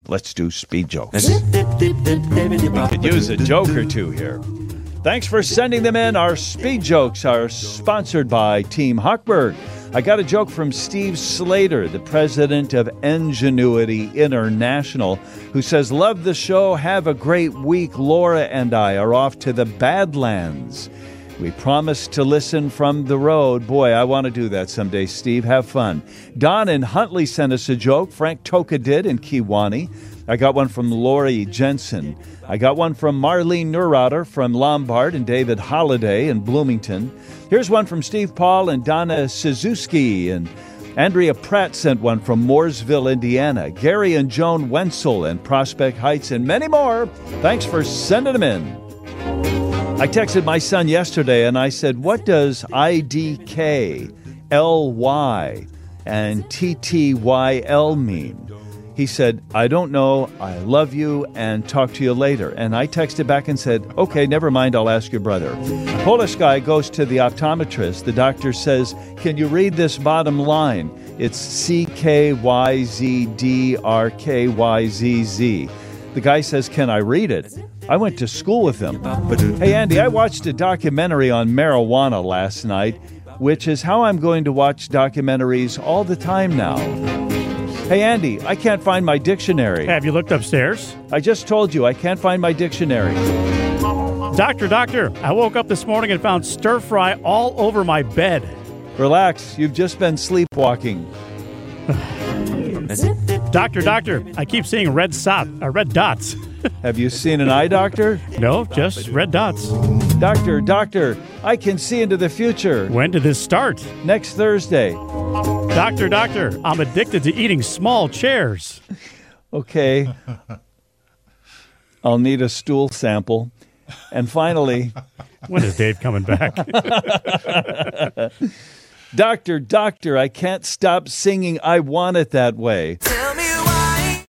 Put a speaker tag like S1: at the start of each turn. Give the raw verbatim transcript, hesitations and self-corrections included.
S1: let's do speed jokes. We could use a joke or two here. Thanks for sending them in. Our speed jokes are sponsored by Team Hochberg. I got a joke from Steve Slater, the president of Ingenuity International, who says, love the show, have a great week. Laura and I are off to the Badlands. We promised to listen from the road. Boy, I want to do that someday, Steve. Have fun. Don in Huntley sent us a joke. Frank Toka did in Kewanee. I got one from Lori Jensen. I got one from Marlene Neurotter from Lombard and David Holliday in Bloomington. Here's one from Steve Paul and Donna Suzuki. And Andrea Pratt sent one from Mooresville, Indiana. Gary and Joan Wenzel in Prospect Heights, and many more. Thanks for sending them in. I texted my son yesterday and I said, what does I D K, L Y, and T T Y L mean? He said, I don't know, I love you, and talk to you later. And I texted back and said, okay, never mind, I'll ask your brother. Polish guy goes to the optometrist. The doctor says, can you read this bottom line? It's C K Y Z D R K Y Z Z. The guy says, can I read it? I went to school with him. Hey, Andy, I watched a documentary on marijuana last night, which is how I'm going to watch documentaries all the time now. Hey, Andy, I can't find my dictionary.
S2: Have you looked upstairs?
S1: I just told you, I can't find my dictionary.
S2: Doctor, doctor, I woke up this morning and found stir fry all over my bed.
S1: Relax, you've just been sleepwalking.
S2: Doctor, doctor, I keep seeing red, sot, uh, red dots.
S1: Have you seen an eye doctor?
S2: No, just red dots.
S1: Doctor, doctor, I can see into the future.
S2: When did this start?
S1: Next Thursday.
S2: Doctor, doctor, I'm addicted to eating small chairs.
S1: Okay. I'll need a stool sample. And finally...
S2: When is Dave coming back?
S1: Doctor, doctor, I can't stop singing I Want It That Way.